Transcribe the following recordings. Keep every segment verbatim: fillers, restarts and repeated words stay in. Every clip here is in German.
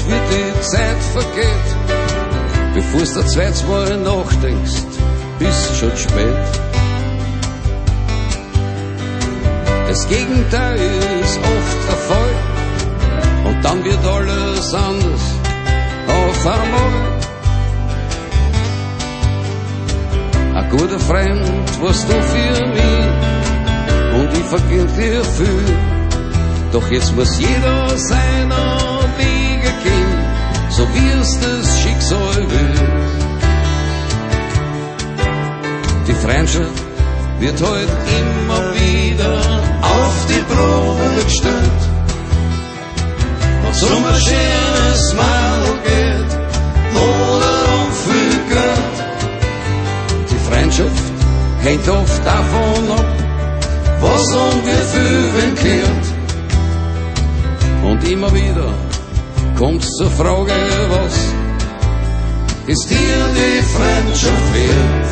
wie die Zeit vergeht, bevor du das zweite Mal nachdenkst, ist schon spät. Das Gegenteil ist oft der Fall und dann wird alles anders auf einmal. Ein guter Freund warst du für mich und ich vergib dir viel. Doch jetzt muss jeder seiner Wege gehen, so wie es das Schicksal will. Die Freundschaft wird heute immer wieder auf die Probe gestellt. Wenn's um ein schönes Mal geht oder um viel Geld. Die Freundschaft hängt oft davon ab, was und wie viel wen kehrt. Und immer wieder kommt's zur Frage, was ist dir die Freundschaft wert?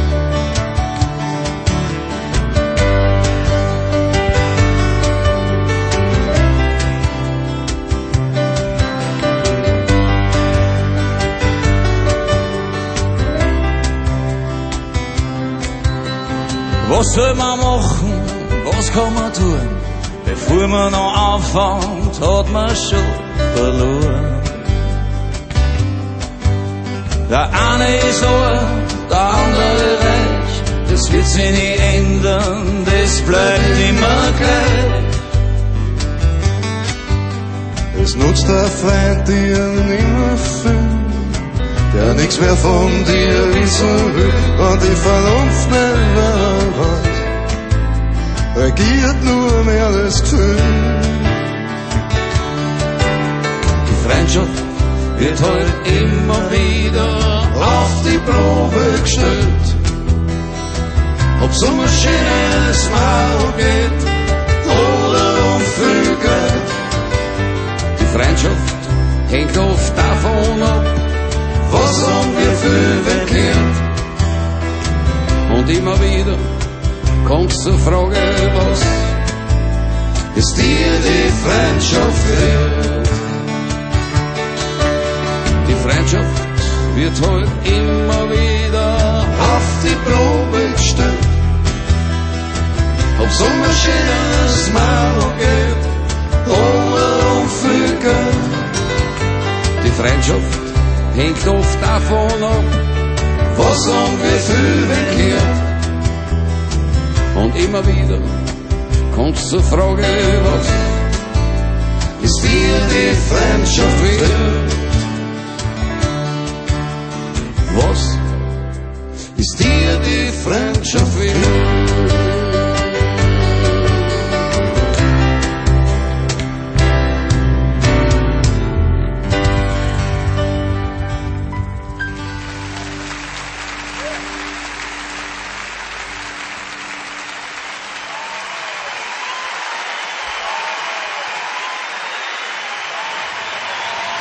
Was soll man machen, was kann man tun? Bevor man noch anfängt, hat man schon verloren. Der eine ist arm, der andere reich. Das wird sich nie ändern, das bleibt immer gleich. Es nutzt der Freund dir nimmer viel, der nichts mehr von dir wissen will, und die Vernunft nicht mehr weiß, regiert nur mehr das Gefühl. Die Freundschaft wird heute immer wieder auf die Probe gestellt. Ob's um ein schönes Mal geht oder um viel Geld. Die Freundschaft hängt oft davon ab, was und wie viel wer kehrt. Und immer wieder kommt's zur Frage, was ist dir die Freundschaft wert? Die Freundschaft wird heute immer wieder auf die Probe gestellt. Ob's um ein schönes Mal geht oder um viel Geld. Die Freundschaft hängt oft davon ab, was und wie viel wer kehrt. Und immer wieder kommt's zur Frage, was ist dir die Freundschaft wert? Was ist dir die Freundschaft